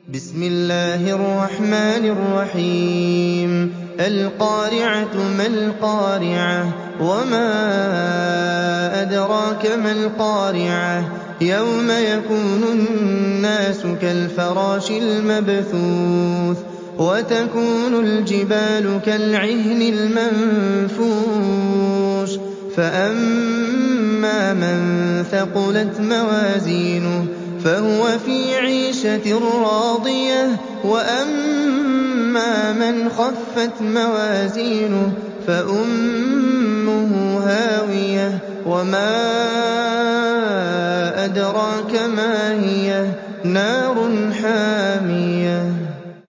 بسم الله الرحمن الرحيم القارعة ما القارعة وما أدراك ما القارعة يوم يكون الناس كالفراش المبثوث وتكون الجبال كالعهن المنفوش فأما من ثقلت موازينه فهو في عيشة راضية وأما من خفت موازينه فأمه هاوية وما أدراك ما هي نار حامية